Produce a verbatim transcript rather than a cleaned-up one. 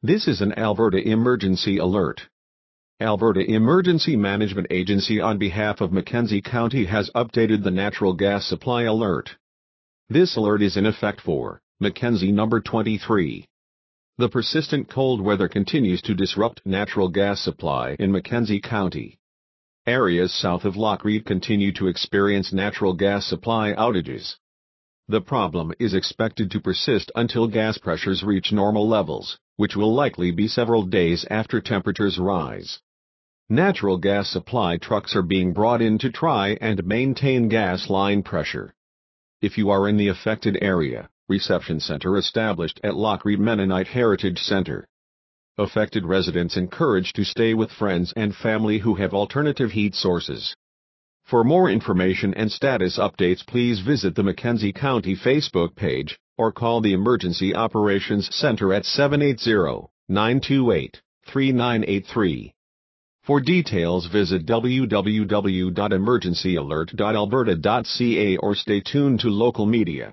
This is an Alberta emergency alert. Alberta Emergency Management Agency on behalf of Mackenzie County has updated the natural gas supply alert. This alert is in effect for Mackenzie number twenty-three. The persistent cold weather continues to disrupt natural gas supply in Mackenzie County. Areas south of Lockreed continue to experience natural gas supply outages. The problem is expected to persist until gas pressures reach normal levels, which will likely be several days after temperatures rise. Natural gas supply trucks are being brought in to try and maintain gas line pressure. If you are in the affected area, reception center established at Lockreed Mennonite Heritage Center. Affected residents encouraged to stay with friends and family who have alternative heat sources. For more information and status updates, please visit the Mackenzie County Facebook page or call the Emergency Operations Center at seven eight zero, nine two eight, three nine eight three. For details, visit w w w dot emergency alert dot alberta dot c a or stay tuned to local media.